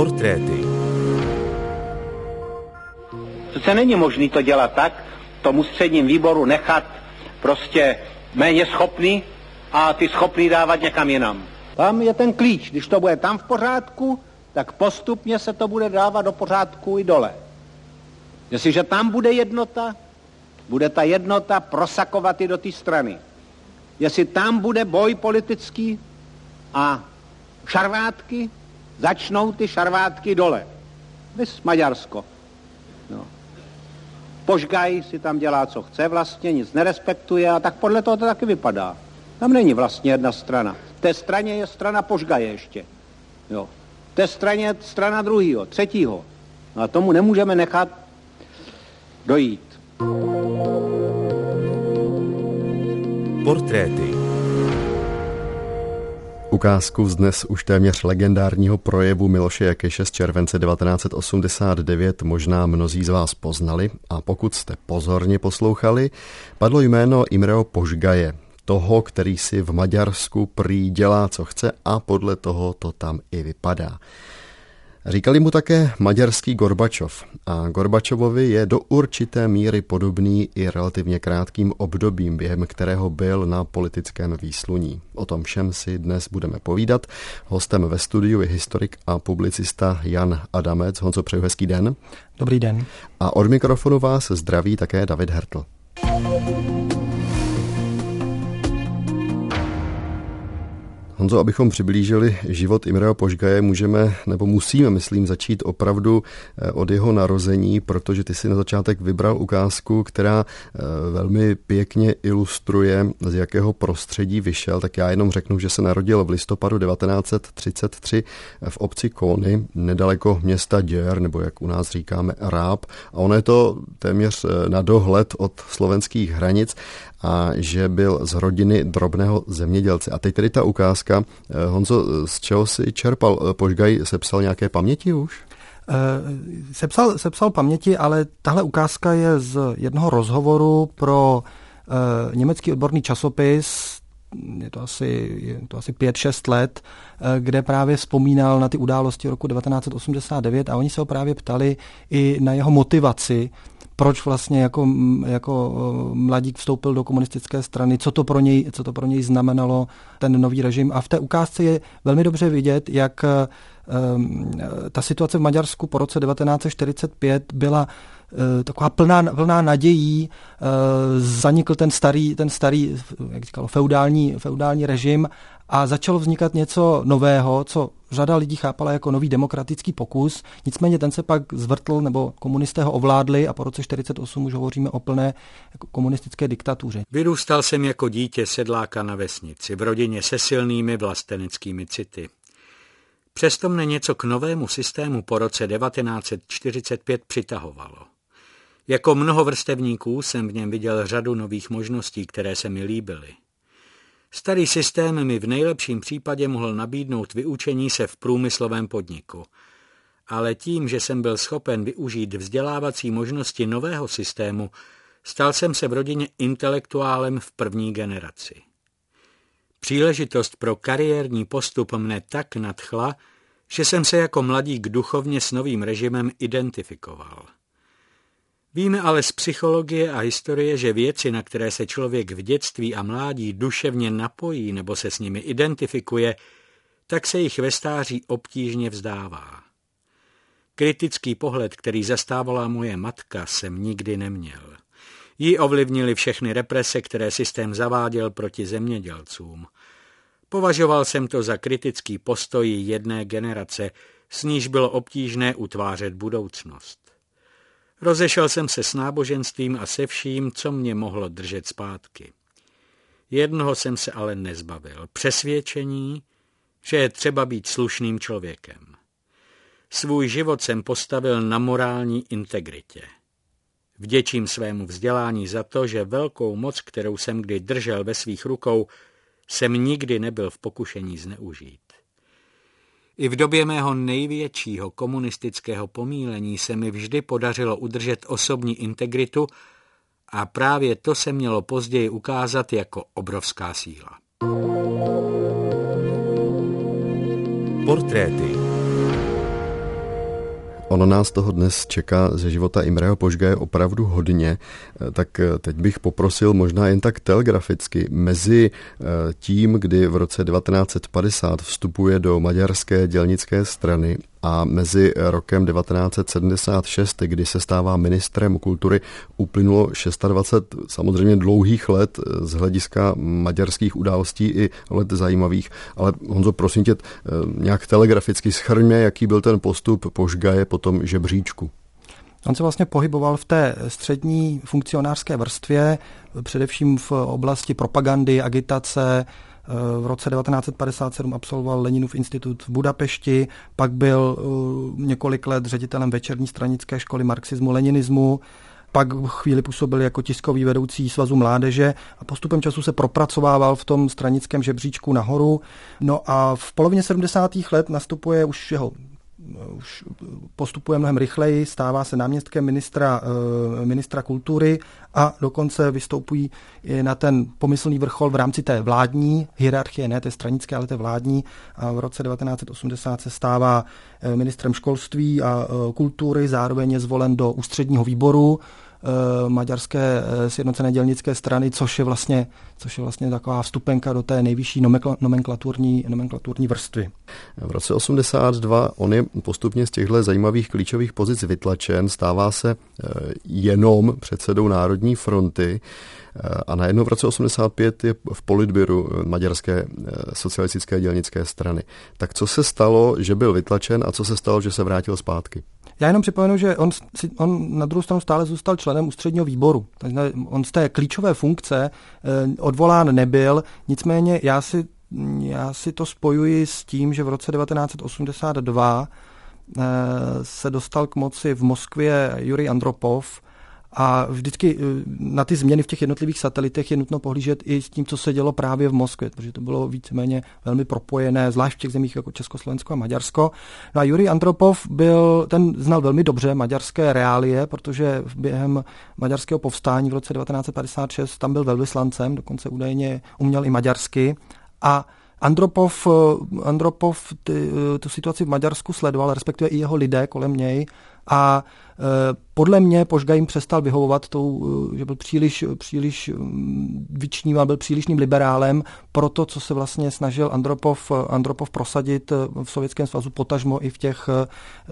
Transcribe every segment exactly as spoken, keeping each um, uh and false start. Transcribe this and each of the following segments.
Portréty. Přece není možné to dělat tak, tomu středním výboru nechat prostě méně schopný a ty schopný dávat někam jinam. Tam je ten klíč. Když to bude tam v pořádku, tak postupně se to bude dávat do pořádku i dole. Jestliže tam bude jednota, bude ta jednota prosakovat i do té strany. Jestli tam bude boj politický a šarvátky, začnou ty šarvátky dole. Vys Maďarsko. No. Požgaj si tam dělá, co chce vlastně, nic nerespektuje a tak podle toho to taky vypadá. Tam není vlastně jedna strana. V té straně je strana Požgaje ještě. Jo. V té straně je strana druhýho, třetího. No a tomu nemůžeme nechat dojít. Portréty. Ukázku z dnes už téměř legendárního projevu Miloše Jakeše z července devatenáct set osmdesát devět možná mnozí z vás poznali a pokud jste pozorně poslouchali, padlo jméno Imreho Požgaje, toho, který si v Maďarsku prý dělá, co chce a podle toho to tam i vypadá. Říkali mu také maďarský Gorbačov a Gorbačovovi je do určité míry podobný i relativně krátkým obdobím, během kterého byl na politickém výsluní. O tom všem si dnes budeme povídat. Hostem ve studiu je historik a publicista Jan Adamec. Honzo, přeju hezký den. Dobrý den. A od mikrofonu vás zdraví také David Hertl. Honzo, abychom přiblížili život Imreho Požgaje, můžeme nebo musíme, myslím, začít opravdu od jeho narození, protože ty si na začátek vybral ukázku, která velmi pěkně ilustruje, z jakého prostředí vyšel. Tak já jenom řeknu, že se narodil v listopadu devatenáct set třicet tři v obci Kóny, nedaleko města Děr, nebo jak u nás říkáme Ráb. A ono je to téměř na dohled od slovenských hranic a že byl z rodiny drobného zemědělce. A teď tedy ta ukázka. Honzo, z čeho si čerpal? Požgaj sepsal nějaké paměti už? Sepsal, sepsal paměti, ale tahle ukázka je z jednoho rozhovoru pro uh, německý odborný časopis, je to asi, je to asi pět šest let, kde právě vzpomínal na ty události roku devatenáct set osmdesát devět a oni se ho právě ptali i na jeho motivaci, proč vlastně jako, jako mladík vstoupil do komunistické strany, co to pro něj, co to pro něj znamenalo, ten nový režim. A v té ukázce je velmi dobře vidět, jak um, ta situace v Maďarsku po roce devatenáct set čtyřicet pět byla uh, taková plná, plná nadějí. Uh, zanikl ten starý, ten starý jak říkalo, feudální, feudální režim a začalo vznikat něco nového, co řada lidí chápala jako nový demokratický pokus. Nicméně ten se pak zvrtl, nebo komunisté ho ovládli a po roce čtyřicet osm už hovoříme o plné jako komunistické diktatuře. Vyrůstal jsem jako dítě sedláka na vesnici, v rodině se silnými vlasteneckými city. Přesto mne něco k novému systému po roce devatenáct set čtyřicet pět přitahovalo. Jako mnoho vrstevníků jsem v něm viděl řadu nových možností, které se mi líbily. Starý systém mi v nejlepším případě mohl nabídnout vyučení se v průmyslovém podniku. Ale tím, že jsem byl schopen využít vzdělávací možnosti nového systému, stal jsem se v rodině intelektuálem v první generaci. Příležitost pro kariérní postup mne tak nadchla, že jsem se jako mladík duchovně s novým režimem identifikoval. Víme ale z psychologie a historie, že věci, na které se člověk v dětství a mládí duševně napojí nebo se s nimi identifikuje, tak se jich ve stáří obtížně vzdává. Kritický pohled, který zastávala moje matka, jsem nikdy neměl. Jí ovlivnily všechny represe, které systém zaváděl proti zemědělcům. Považoval jsem to za kritický postoj jedné generace, s níž bylo obtížné utvářet budoucnost. Rozešel jsem se s náboženstvím a se vším, co mě mohlo držet zpátky. Jednoho jsem se ale nezbavil. Přesvědčení, že je třeba být slušným člověkem. Svůj život jsem postavil na morální integritě. Vděčím svému vzdělání za to, že velkou moc, kterou jsem kdy držel ve svých rukou, jsem nikdy nebyl v pokušení zneužít. I v době mého největšího komunistického pomílení se mi vždy podařilo udržet osobní integritu a právě to se mělo později ukázat jako obrovská síla. Portréty. Ono nás toho dnes čeká ze života Imreho Požgaje opravdu hodně, tak teď bych poprosil možná jen tak telegraficky mezi tím, kdy v roce devatenáct set padesát vstupuje do maďarské dělnické strany a mezi rokem devatenáct set sedmdesát šest, kdy se stává ministrem kultury, uplynulo dvacet šest samozřejmě dlouhých let z hlediska maďarských událostí i let zajímavých. Ale Honzo, prosím tě, nějak telegraficky shrňme, jaký byl ten postup Požgaje po tom žebříčku. On se vlastně pohyboval v té střední funkcionářské vrstvě, především v oblasti propagandy, agitace. V roce devatenáct set padesát sedm absolvoval Leninův institut v Budapešti, pak byl několik let ředitelem večerní stranické školy marxismu-leninismu, pak chvíli působil jako tiskový vedoucí Svazu mládeže a postupem času se propracovával v tom stranickém žebříčku nahoru. No a v polovině sedmdesátých let nastupuje už jeho už postupuje mnohem rychleji, stává se náměstkem ministra, ministra kultury a dokonce vystoupují na ten pomyslný vrchol v rámci té vládní hierarchie, ne té stranické, ale té vládní. A v roce devatenáct set osmdesát se stává ministrem školství a kultury, zároveň je zvolen do ústředního výboru maďarské sjednocené dělnické strany, což je vlastně, což je vlastně taková vstupenka do té nejvyšší nomenklaturní, nomenklaturní vrstvy. V roce osmdesát dva on je postupně z těchto zajímavých klíčových pozic vytlačen, stává se jenom předsedou Národní fronty a najednou v roce osmdesát pět je v politbyru maďarské socialistické dělnické strany. Tak co se stalo, že byl vytlačen a co se stalo, že se vrátil zpátky? Já jenom připomenu, že on, on na druhou stranu stále zůstal členem ústředního výboru. Takže on z té klíčové funkce odvolán nebyl, nicméně já si, já si to spojuji s tím, že v roce devatenáct set osmdesát dva se dostal k moci v Moskvě Jurij Andropov a vždycky na ty změny v těch jednotlivých satelitech je nutno pohlížet i s tím, co se dělo právě v Moskvě, protože to bylo víceméně velmi propojené, zvlášť v těch zemích jako Československo a Maďarsko. No a Jurij Andropov byl, ten znal velmi dobře maďarské reálie, protože během maďarského povstání v roce devatenáct set padesát šest tam byl velvyslancem, dokonce údajně uměl i maďarsky a Andropov, Andropov ty, tu situaci v Maďarsku sledoval, respektive i jeho lidé kolem něj a e, podle mě Požgaj jim přestal vyhovovat tou, že byl příliš, příliš vyčníval, byl přílišným liberálem pro to, co se vlastně snažil Andropov, Andropov prosadit v Sovětském svazu, potažmo i v těch, e,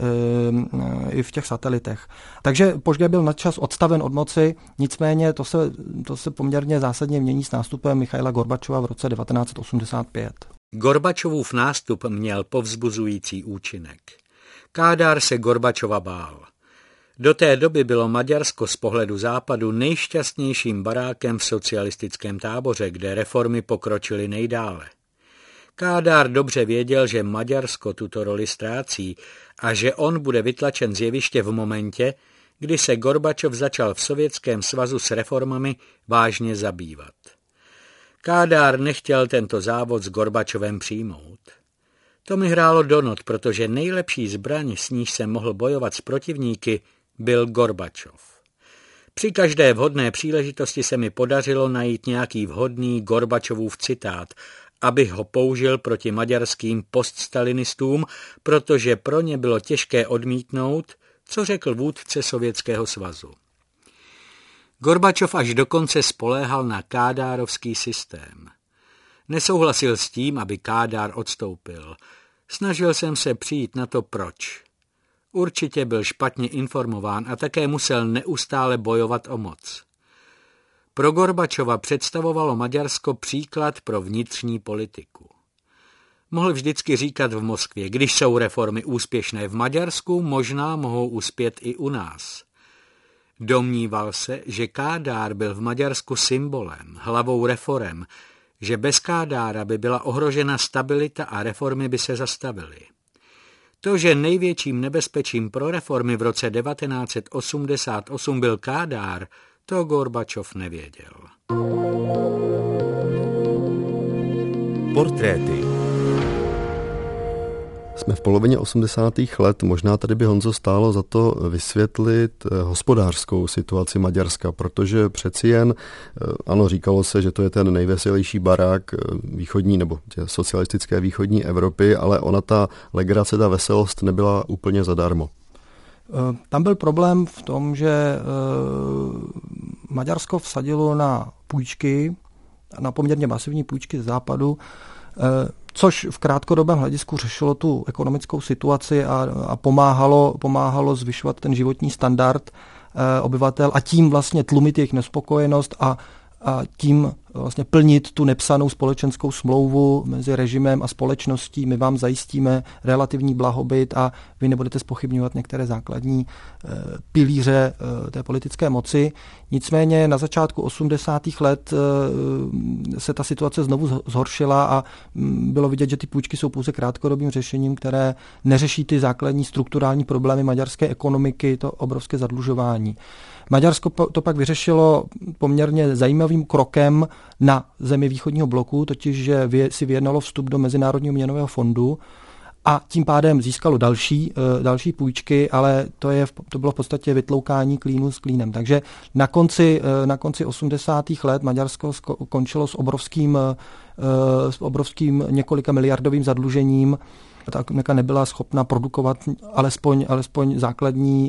i v těch satelitech. Takže Požgaj byl nadčas odstaven od moci, nicméně to se, to se poměrně zásadně mění s nástupem Michaila Gorbačova v roce devatenáct set osmdesát pět. Gorbačovův nástup měl povzbuzující účinek. Kádár se Gorbačova bál. Do té doby bylo Maďarsko z pohledu západu nejšťastnějším barákem v socialistickém táboře, kde reformy pokročily nejdále. Kádár dobře věděl, že Maďarsko tuto roli ztrácí a že on bude vytlačen z jeviště v momentě, kdy se Gorbačov začal v Sovětském svazu s reformami vážně zabývat. Kádár nechtěl tento závod s Gorbačovem přijmout. To mi hrálo do not, protože nejlepší zbraň, s níž se mohl bojovat s protivníky, byl Gorbačov. Při každé vhodné příležitosti se mi podařilo najít nějaký vhodný Gorbačovův citát, abych ho použil proti maďarským poststalinistům, protože pro ně bylo těžké odmítnout, co řekl vůdce Sovětského svazu. Gorbačov až dokonce spoléhal na kádárovský systém. Nesouhlasil s tím, aby Kádár odstoupil. Snažil jsem se přijít na to, proč. Určitě byl špatně informován a také musel neustále bojovat o moc. Pro Gorbačova představovalo Maďarsko příklad pro vnitřní politiku. Mohl vždycky říkat v Moskvě, když jsou reformy úspěšné v Maďarsku, možná mohou uspět i u nás. Domníval se, že Kádár byl v Maďarsku symbolem, hlavou reforem, že bez Kádára by byla ohrožena stabilita a reformy by se zastavily. To, že největším nebezpečím pro reformy v roce devatenáct set osmdesát osm byl Kádár, to Gorbačov nevěděl. Portréty. Jsme v polovině osmdesátých let, možná tady by, Honzo, stálo za to vysvětlit hospodářskou situaci Maďarska, protože přeci jen, ano, říkalo se, že to je ten nejveselější barák východní nebo socialistické východní Evropy, ale ona ta legrace, ta veselost nebyla úplně zadarmo. Tam byl problém v tom, že Maďarsko vsadilo na půjčky, na poměrně masivní půjčky z západu, což v krátkodobém hledisku řešilo tu ekonomickou situaci a, a pomáhalo, pomáhalo zvyšovat ten životní standard obyvatel a tím vlastně tlumit jejich nespokojenost a, a tím vlastně plnit tu nepsanou společenskou smlouvu mezi režimem a společností. My vám zajistíme relativní blahobyt a vy nebudete zpochybňovat některé základní pilíře té politické moci. Nicméně na začátku osmdesátých let se ta situace znovu zhoršila a bylo vidět, že ty půjčky jsou pouze krátkodobým řešením, které neřeší ty základní strukturální problémy maďarské ekonomiky, to obrovské zadlužování. Maďarsko to pak vyřešilo poměrně zajímavým krokem na zemi východního bloku, totiž že si vyjednalo vstup do Mezinárodního měnového fondu a tím pádem získalo další, další půjčky, ale to, je, to bylo v podstatě vytloukání klínu s klínem. Takže na konci, na konci osmdesátých let Maďarsko končilo s obrovským, s obrovským několika miliardovým zadlužením. Ta ekonomika nebyla schopna produkovat alespoň, alespoň základní,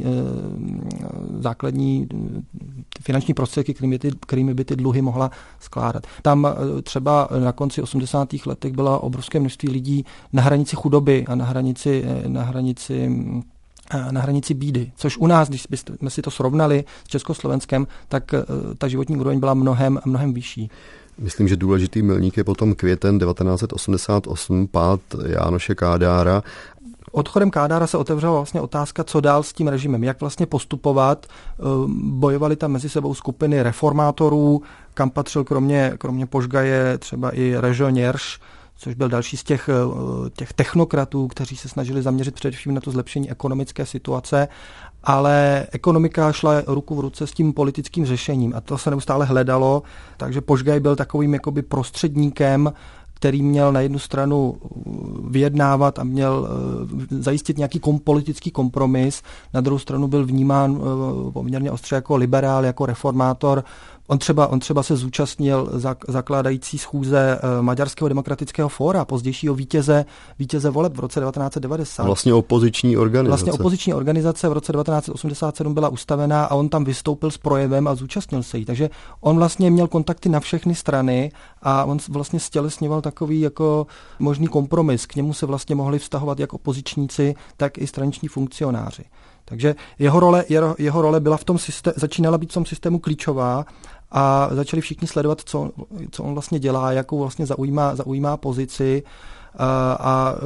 základní finanční prostředky, kterými, ty, kterými by ty dluhy mohla skládat. Tam třeba na konci osmdesátých letech byla obrovské množství lidí na hranici chudoby a na hranici, na hranici na hranici bídy, což u nás, když jsme si to srovnali s Československem, tak ta životní úroveň byla mnohem, mnohem vyšší. Myslím, že důležitý milník je potom květen devatenáct set osmdesát osm, pád Jánoše Kádára. Odchodem Kádára se otevřela vlastně otázka, co dál s tím režimem, jak vlastně postupovat. Bojovali tam mezi sebou skupiny reformátorů, kam patřil kromě, kromě Požgaje třeba i Režo-Nierš, což byl další z těch, těch technokratů, kteří se snažili zaměřit především na to zlepšení ekonomické situace, ale ekonomika šla ruku v ruce s tím politickým řešením a to se neustále hledalo, takže Požgaj byl takovým jakoby prostředníkem, který měl na jednu stranu vyjednávat a měl zajistit nějaký kom, politický kompromis, na druhou stranu byl vnímán poměrně ostře jako liberál, jako reformátor. On třeba, on třeba se zúčastnil zakládající schůze Maďarského demokratického fóra, pozdějšího vítěze, vítěze voleb v roce devatenáct set devadesát. Vlastně opoziční organizace. Vlastně opoziční organizace v roce devatenáct set osmdesát sedm byla ustavená a on tam vystoupil s projevem a zúčastnil se jí. Takže on vlastně měl kontakty na všechny strany a on vlastně stělesňoval takový jako možný kompromis. K němu se vlastně mohli vztahovat jak opozičníci, tak i straniční funkcionáři. Takže jeho role, jeho, jeho role byla v tom systému, začínala být v tom systému klíčová a začali všichni sledovat, co, co on vlastně dělá, jakou vlastně zaujímá, zaujímá pozici a, a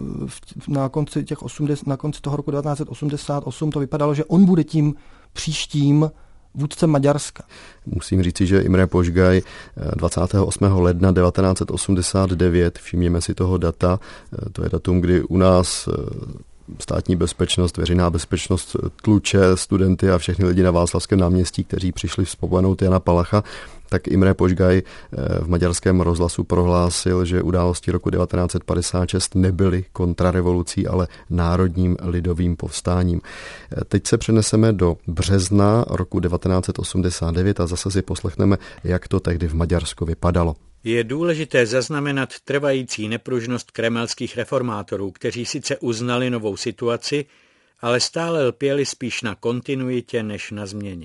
na konci, těch osmdesát, na konci toho roku devatenáct set osmdesát osm to vypadalo, že on bude tím příštím vůdcem Maďarska. Musím říci, že Imre Požgaj dvacátého osmého ledna devatenáct set osmdesát devět, všimněme si toho data, to je datum, kdy u nás státní bezpečnost, veřejná bezpečnost tluče studenty a všechny lidi na Václavském náměstí, kteří přišli vzpomenout Jana Palacha, tak Imre Požgaj v maďarském rozhlasu prohlásil, že události roku devatenáct set padesát šest nebyly kontrarevolucí, ale národním lidovým povstáním. Teď se přeneseme do března roku devatenáct set osmdesát devět a zase si poslechneme, jak to tehdy v Maďarsku vypadalo. Je důležité zaznamenat trvající nepružnost kremelských reformátorů, kteří sice uznali novou situaci, ale stále lpěli spíš na kontinuitě než na změně.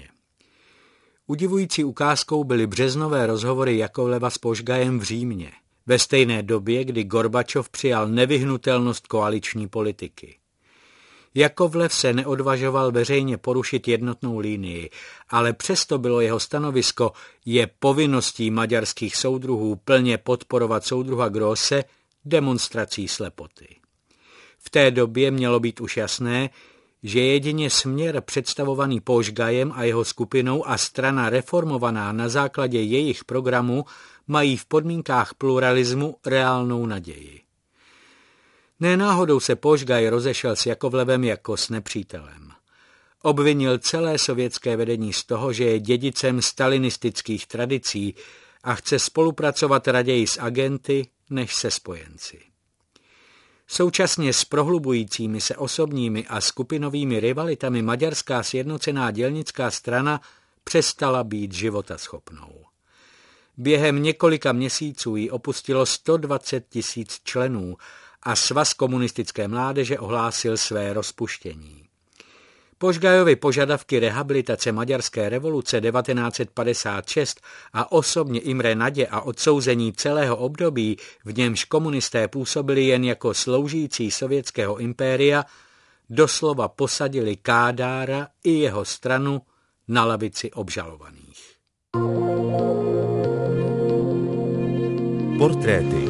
Udivující ukázkou byly březnové rozhovory Jakovleva s Požgajem v Římě, ve stejné době, kdy Gorbačov přijal nevyhnutelnost koaliční politiky. Jakovlev se neodvažoval veřejně porušit jednotnou linii, ale přesto bylo jeho stanovisko, je povinností maďarských soudruhů plně podporovat soudruha Grosse demonstrací slepoty. V té době mělo být už jasné, že jedině směr představovaný Požgajem a jeho skupinou a strana reformovaná na základě jejich programu mají v podmínkách pluralismu reálnou naději. Nenáhodou se Požgaj rozešel s Jakovlevem jako s nepřítelem. Obvinil celé sovětské vedení z toho, že je dědicem stalinistických tradicí a chce spolupracovat raději s agenty než se spojenci. Současně s prohlubujícími se osobními a skupinovými rivalitami maďarská sjednocená dělnická strana přestala být životaschopnou. Během několika měsíců ji opustilo sto dvacet tisíc členů a Svaz komunistické mládeže ohlásil své rozpuštění. Požgajovy požadavky rehabilitace maďarské revoluce devatenáct set padesát šest a osobně Imre Nadě a odsouzení celého období, v němž komunisté působili jen jako sloužící sovětského impéria, doslova posadili Kádára i jeho stranu na lavici obžalovaných. Portréty.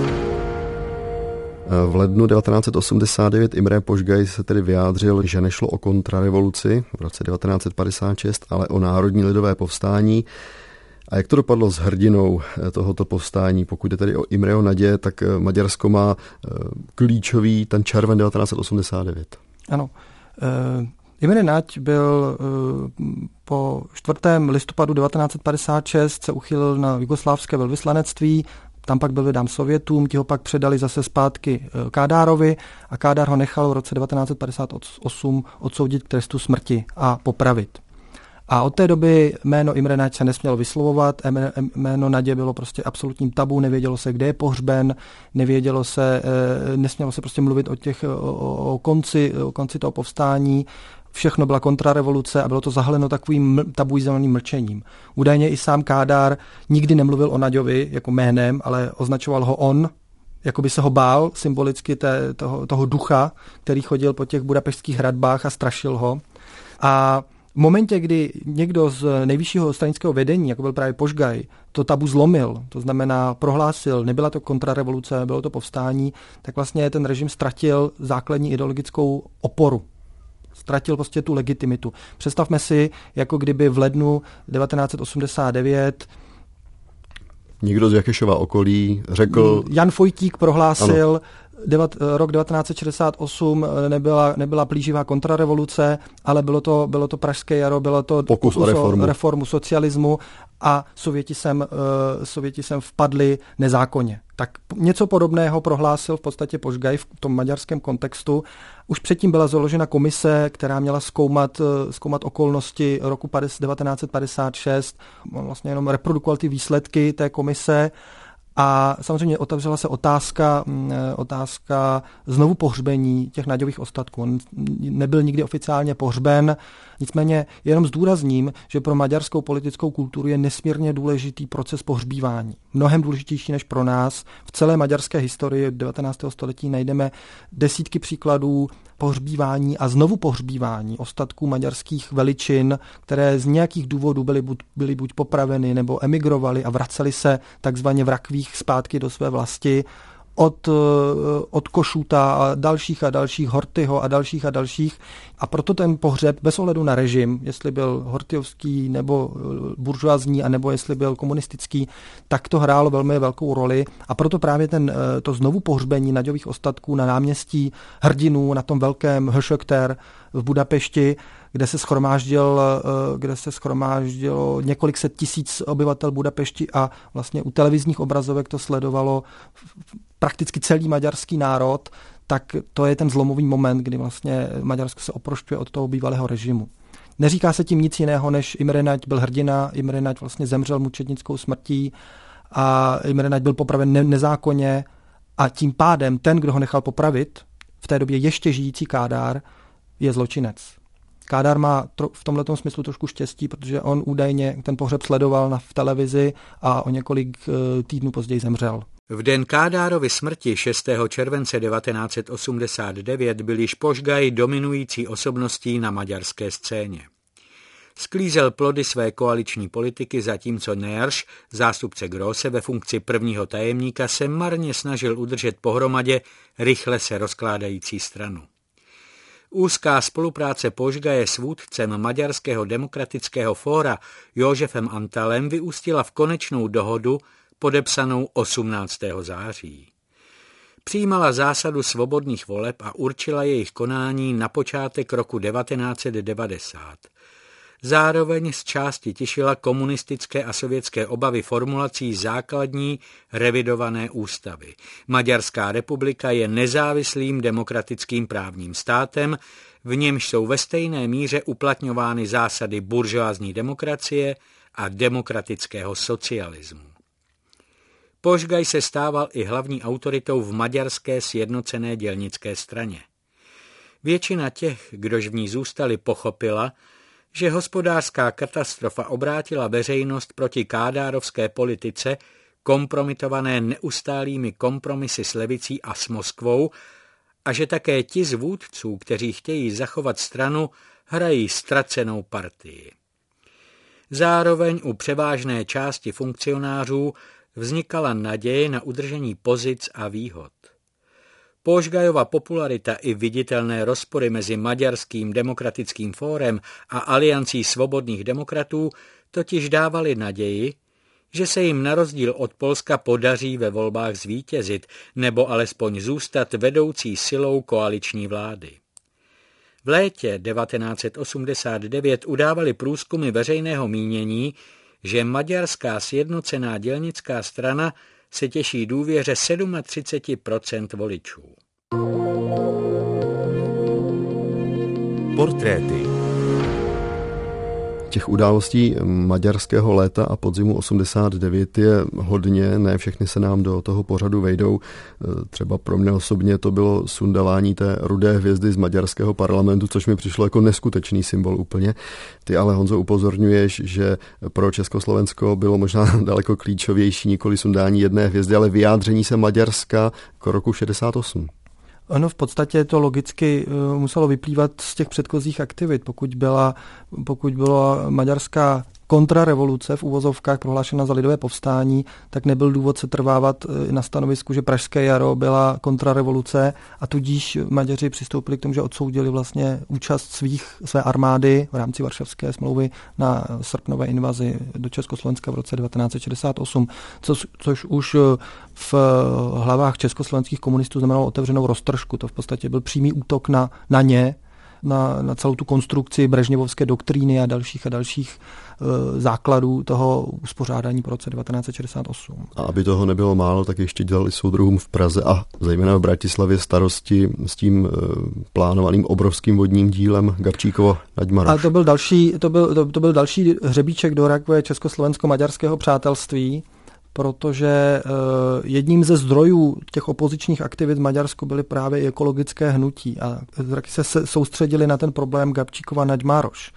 V lednu devatenáct set osmdesát devět Imre Požgaj se tedy vyjádřil, že nešlo o kontrarevoluci v roce devatenáct set padesát šest, ale o národní lidové povstání. A jak to dopadlo s hrdinou tohoto povstání? Pokud je tedy o Imreho Nadě, tak Maďarsko má klíčový ten červen devatenáct set osmdesát devět. Ano. Uh, Imre Nať byl uh, po čtvrtém listopadu devatenáct set padesát šest se uchylil na jugoslávské velvyslanectví, tam pak byl vydán Sovětům, ti ho pak předali zase zpátky Kádárovi a Kádár ho nechal v roce devatenáct set padesát osm odsoudit k trestu smrti a popravit. A od té doby jméno Imre Nať se nesmělo vyslovovat, jméno Nadě bylo prostě absolutním tabu, nevědělo se, kde je pohřben, nevědělo se, nesmělo se prostě mluvit o, těch, o, o, konci, o konci toho povstání. Všechno byla kontrarevoluce a bylo to zahaleno takovým tabuizovaným mlčením. Údajně i sám Kádár nikdy nemluvil o Naďovi jako jménem, ale označoval ho on, jako by se ho bál symbolicky té, toho, toho ducha, který chodil po těch budapešťských hradbách a strašil ho. A v momentě, kdy někdo z nejvyššího stranického vedení, jako byl právě Požgaj, to tabu zlomil, to znamená prohlásil, nebyla to kontrarevoluce, bylo to povstání, tak vlastně ten režim ztratil základní ideologickou oporu. Ztratil prostě tu legitimitu. Představme si, jako kdyby v lednu devatenáct set osmdesát devět někdo z Jakešova okolí řekl... Jan Vojtík prohlásil, ano. Devat, rok devatenáct set šedesát osm nebyla, nebyla plíživá kontrarevoluce, ale bylo to, bylo to pražské jaro, bylo to pokus, pokus o reformu. reformu socialismu a Sověti sem, uh, Sověti sem vpadli nezákonně. Tak něco podobného prohlásil v podstatě Požgaj v tom maďarském kontextu. Už předtím byla založena komise, která měla zkoumat, zkoumat okolnosti roku devatenáct set padesát šest, vlastně jenom reprodukoval ty výsledky té komise. A samozřejmě otevřela se otázka, otázka znovu pohřbení těch Naďových ostatků. On nebyl nikdy oficiálně pohřben, nicméně jenom zdůrazním, že pro maďarskou politickou kulturu je nesmírně důležitý proces pohřbívání. Mnohem důležitější než pro nás. V celé maďarské historii devatenáctého století najdeme desítky příkladů pohřbívání a znovu pohřbívání ostatků maďarských veličin, které z nějakých důvodů byly buď, byly buď popraveny nebo emigrovali a vraceli se takzvaně v rakvích zpátky do své vlasti. Od, od Košuta a dalších a dalších, Horthyho a dalších a dalších. A proto ten pohřeb bez ohledu na režim, jestli byl horthyovský nebo buržoazní, a nebo jestli byl komunistický, tak to hrálo velmi velkou roli. A proto právě ten, to znovu pohřbení Naďových ostatků na náměstí Hrdinů, na tom velkém Höšökter v Budapešti, kde se schromáždil, kde se schromáždilo několik set tisíc obyvatel Budapešti a vlastně u televizních obrazovek to sledovalo prakticky celý maďarský národ, tak to je ten zlomový moment, kdy vlastně Maďarsko se oprošťuje od toho bývalého režimu. Neříká se tím nic jiného, než Imre Nať byl hrdina, Imre Nať vlastně zemřel mučednickou smrtí a Imre Nať byl popraven ne- nezákonně a tím pádem ten, kdo ho nechal popravit, v té době ještě žijící Kádár, je zločinec. Kádár má tro- v tomhletom smyslu trošku štěstí, protože on údajně ten pohřeb sledoval na, v televizi a o několik uh, týdnů později zemřel. V den Kádárovy smrti šestého července devatenáct set osmdesát devět byl již Požgaj dominující osobností na maďarské scéně. Sklízel plody své koaliční politiky, zatímco Nerš, zástupce Grosse ve funkci prvního tajemníka, se marně snažil udržet pohromadě rychle se rozkládající stranu. Úzká spolupráce Požgaje s vůdcem Maďarského demokratického fóra Józsefem Antalem vyústila v konečnou dohodu podepsanou osmnáctého září. Přijímala zásadu svobodných voleb a určila jejich konání na počátek roku devatenáct set devadesát. Zároveň z části těšila komunistické a sovětské obavy formulací základní revidované ústavy. Maďarská republika je nezávislým demokratickým právním státem, v němž jsou ve stejné míře uplatňovány zásady buržoázní demokracie a demokratického socialismu. Požgaj se stával i hlavní autoritou v maďarské sjednocené dělnické straně. Většina těch, kdož v ní zůstali, pochopila, že hospodářská katastrofa obrátila veřejnost proti kádárovské politice, kompromitované neustálými kompromisy s levicí a s Moskvou, a že také ti z vůdců, kteří chtějí zachovat stranu, hrají ztracenou partii. Zároveň u převážné části funkcionářů vznikala naděje na udržení pozic a výhod. Požgajova popularita i viditelné rozpory mezi Maďarským demokratickým fórem a Aliancí svobodných demokratů totiž dávaly naději, že se jim na rozdíl od Polska podaří ve volbách zvítězit nebo alespoň zůstat vedoucí silou koaliční vlády. V létě devatenáct set osmdesát devět udávaly průzkumy veřejného mínění, že maďarská sjednocená dělnická strana se těší důvěře třicet sedm procent voličů. Portréty. Těch událostí maďarského léta a podzimu osmdesát devět je hodně, ne všechny se nám do toho pořadu vejdou. Třeba pro mě osobně to bylo sundavání té rudé hvězdy z maďarského parlamentu, což mi přišlo jako neskutečný symbol úplně. Ty ale, Honzo, upozorňuješ, že pro Československo bylo možná daleko klíčovější nikoli sundání jedné hvězdy, ale vyjádření se Maďarska k roku šedesát osm. Ono v podstatě to logicky uh, muselo vyplývat z těch předchozích aktivit. Pokud byla, pokud byla maďarská kontrarevoluce v uvozovkách prohlášena za lidové povstání, tak nebyl důvod se trvávat na stanovisku, že Pražské jaro byla kontrarevoluce a tudíž Maďaři přistoupili k tomu, že odsoudili vlastně účast svých, své armády v rámci Varšavské smlouvy na srpnové invazi do Československa v roce devatenáct set šedesát osm, což, což už v hlavách československých komunistů znamenalo otevřenou roztržku. To v podstatě byl přímý útok na, na ně, Na, na celou tu konstrukci brežněvovské doktríny a dalších a dalších e, základů toho uspořádání po roce devatenáct set šedesát osm. A aby toho nebylo málo, tak ještě dělali soudruhům v Praze a zejména v Bratislavě starosti s tím e, plánovaným obrovským vodním dílem Gabčíkovo Naďmaroš. A to byl další, to byl, to, to byl další hřebíček do rakve československo-maďarského přátelství, protože jedním ze zdrojů těch opozičních aktivit v Maďarsku byly právě i ekologické hnutí a taky se soustředili na ten problém Gabčíkova Naďmaroš.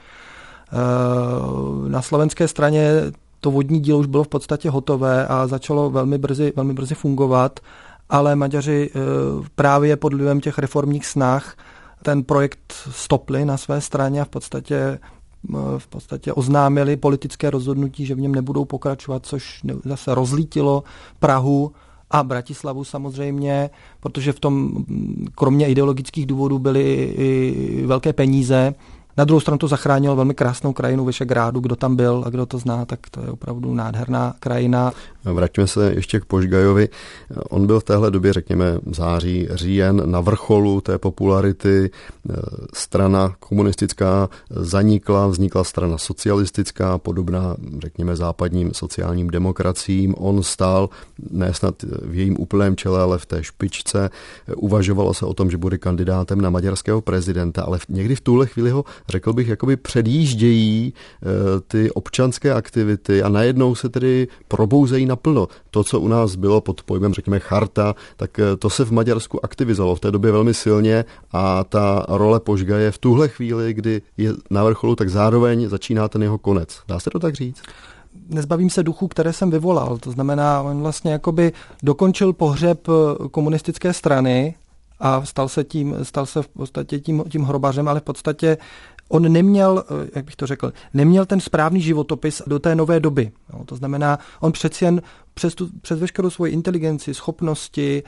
Na slovenské straně to vodní dílo už bylo v podstatě hotové a začalo velmi brzy, velmi brzy fungovat, ale Maďaři právě pod vlivem těch reformních snah ten projekt stopli na své straně a v podstatě v podstatě oznámili politické rozhodnutí, že v něm nebudou pokračovat, což zase rozlítilo Prahu a Bratislavu samozřejmě, protože v tom kromě ideologických důvodů byly i velké peníze. Na druhou stranu to zachránilo velmi krásnou krajinu Vyšegrádu, kdo tam byl a kdo to zná, tak to je opravdu nádherná krajina. Vraťme se ještě k Požgajovi. On byl v téhle době, řekněme, září, říjen na vrcholu té popularity. Strana komunistická zanikla, vznikla strana socialistická, podobná, řekněme, západním sociálním demokraciím. On stál ne snad v jejím úplném čele, ale v té špičce. Uvažovalo se o tom, že bude kandidátem na maďarského prezidenta, ale někdy v tuhle chvíli ho, řekl bych, jakoby předjíždějí ty občanské aktivity a najednou se tedy probouzejí naplno. To, co u nás bylo pod pojmem, řekněme, charta, tak to se v Maďarsku aktivizovalo v té době velmi silně a ta role Požgaje v tuhle chvíli, kdy je na vrcholu, tak zároveň začíná ten jeho konec. Dá se to tak říct? Nezbavím se duchu, které jsem vyvolal. To znamená, on vlastně jakoby dokončil pohřeb komunistické strany a stal se tím, stal se v podstatě tím, tím hrobařem, ale v podstatě on neměl, jak bych to řekl, neměl ten správný životopis do té nové doby. No, to znamená, on přeci jen přes, tu, přes veškerou svoji inteligenci, schopnosti,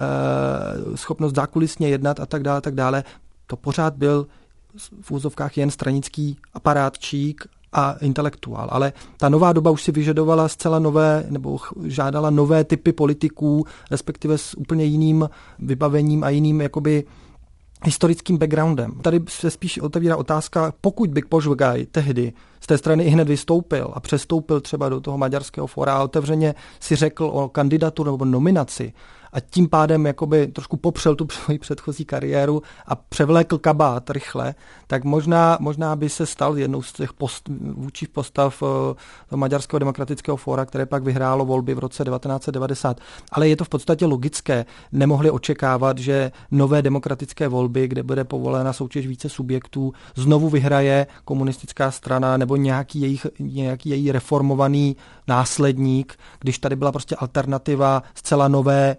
eh, schopnost zákulisně jednat a tak dále, tak dále, to pořád byl v úzovkách jen stranický aparátčík a intelektuál. Ale ta nová doba už si vyžadovala zcela nové, nebo žádala nové typy politiků, respektive s úplně jiným vybavením a jiným jakoby historickým backgroundem. Tady se spíš otevírá otázka, pokud by Požgaj tehdy z té strany i hned vystoupil a přestoupil třeba do toho maďarského fóra a otevřeně si řekl o kandidaturu nebo nominaci a tím pádem jakoby trošku popřel tu svoji předchozí kariéru a převlékl kabát rychle, tak možná, možná by se stal jednou z těch post, vůdčích postav toho Maďarského demokratického fóra, které pak vyhrálo volby v roce devatenáct set devadesát. Ale je to v podstatě logické. Nemohli očekávat, že nové demokratické volby, kde bude povolena soutěž více subjektů, znovu vyhraje komunistická strana nebo nějaký, jejich, nějaký její reformovaný následník, když tady byla prostě alternativa zcela nové,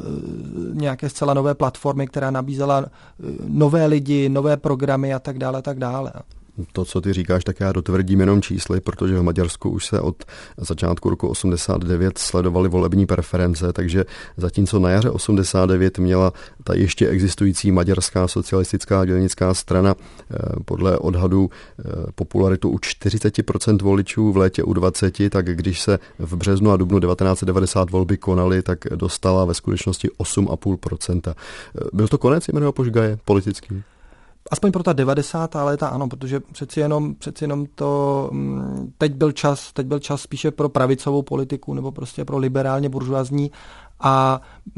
nějaké zcela nové platformy, která nabízela nové lidi, nové programy a tak dále, a tak dále. To, co ty říkáš, tak já dotvrdím jenom čísly, protože v Maďarsku už se od začátku roku osmdesát devět sledovaly volební preference, takže zatímco na jaře osmdesát devět měla ta ještě existující maďarská socialistická dělnická strana podle odhadů popularitu u čtyřicet procent voličů, v létě u dvacet procent, tak když se v březnu a dubnu devatenáct set devadesát volby konaly, tak dostala ve skutečnosti osm celá pět procenta. Byl to konec Imreho Požgaje politický? Aspoň pro ta devadesátá léta ano, protože přeci jenom, přeci jenom to, teď byl čas, teď byl čas spíše pro pravicovou politiku nebo prostě pro liberálně buržoazní a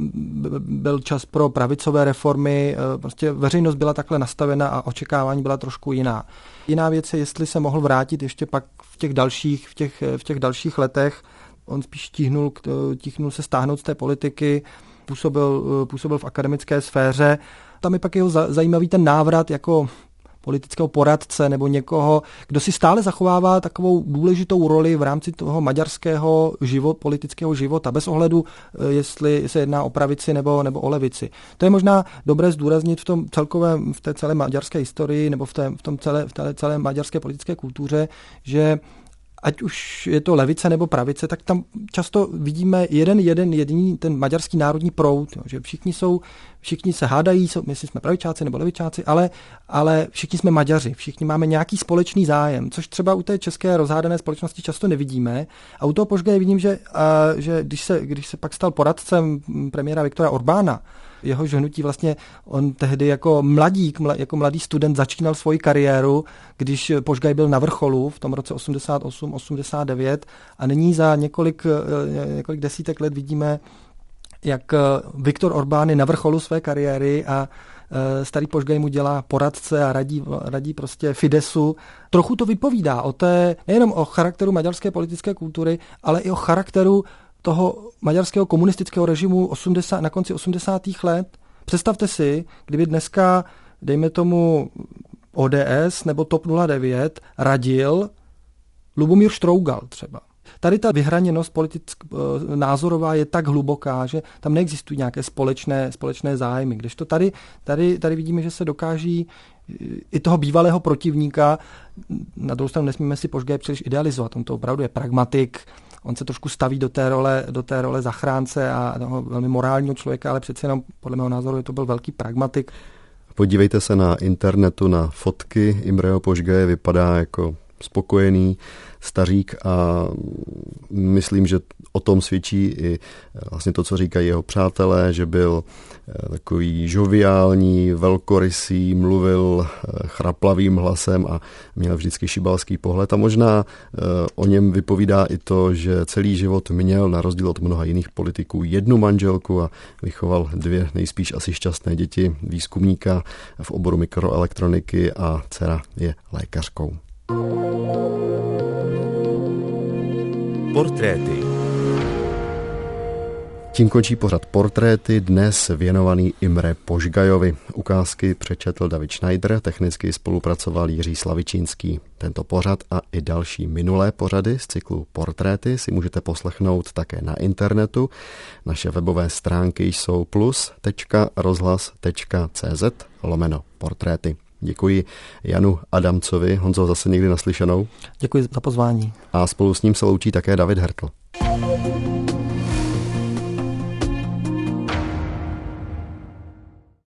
byl čas pro pravicové reformy, prostě veřejnost byla takhle nastavena a očekávání byla trošku jiná. Jiná věc je, jestli se mohl vrátit ještě pak v těch dalších, v těch, v těch dalších letech, on spíš tíhnul, tíhnul se stáhnout z té politiky, působil, působil v akademické sféře. Tam je pak jeho zajímavý ten návrat jako politického poradce nebo někoho, kdo si stále zachovává takovou důležitou roli v rámci toho maďarského život, politického života, bez ohledu, jestli se jedná o pravici nebo, nebo o levici. To je možná dobré zdůraznit v tom celkovém, v té celé maďarské historii nebo v, té, v tom celé, v té celé maďarské politické kultuře, že ať už je to levice nebo pravice, tak tam často vidíme jeden, jeden, jediný ten maďarský národní proud, jo, že všichni jsou, všichni se hádají, jsou, jestli jsme pravičáci nebo levičáci, ale, ale všichni jsme Maďaři, všichni máme nějaký společný zájem, což třeba u té české rozhádané společnosti často nevidíme. A u toho Požgaje vidím, že, a, že když, se, když se pak stal poradcem premiéra Viktora Orbána, jeho hnutí vlastně, on tehdy jako mladík, jako mladý student začínal svoji kariéru, když Požgaj byl na vrcholu v tom roce osmdesát osm osmdesát devět a nyní za několik, několik desítek let vidíme, jak Viktor Orbán je na vrcholu své kariéry a starý Požgaj mu dělá poradce a radí, radí prostě Fidesu. Trochu to vypovídá o té, nejenom o charakteru maďarské politické kultury, ale i o charakteru toho maďarského komunistického režimu osmdesát, na konci osmdesátých let. Představte si, kdyby dneska, dejme tomu O D S nebo TOP nula devět radil Lubomír Štrougal třeba. Tady ta vyhraněnost politická názorová je tak hluboká, že tam neexistují nějaké společné, společné zájmy. Kdežto tady, tady, tady vidíme, že se dokáží i toho bývalého protivníka, na druhou stranu nesmíme si Požgaje příliš idealizovat, on to opravdu je pragmatik, on se trošku staví do té role, do té role zachránce a toho velmi morálního člověka, ale přece jenom podle mého názoru je to byl velký pragmatik. Podívejte se na internetu na fotky Imreho Požgaje, vypadá jako spokojený stařík a myslím, že o tom svědčí i vlastně to, co říkají jeho přátelé, že byl takový žoviální, velkorysý, mluvil chraplavým hlasem a měl vždycky šibalský pohled a možná o něm vypovídá i to, že celý život měl na rozdíl od mnoha jiných politiků jednu manželku a vychoval dvě nejspíš asi šťastné děti, výzkumníka v oboru mikroelektroniky a dcera je lékařkou. Portréty. Tím končí pořad Portréty, dnes věnovaný Imre Požgajovi. Ukázky přečetl David Schneider, technicky spolupracoval Jiří Slavičínský. Tento pořad a i další minulé pořady z cyklu Portréty si můžete poslechnout také na internetu. Naše webové stránky jsou plus tečka rozhlas tečka cé zet lomeno portréty. Děkuji Janu Adamcovi. Honzo, zase někdy naslyšenou. Děkuji za pozvání. A spolu s ním se loučí také David Hertl.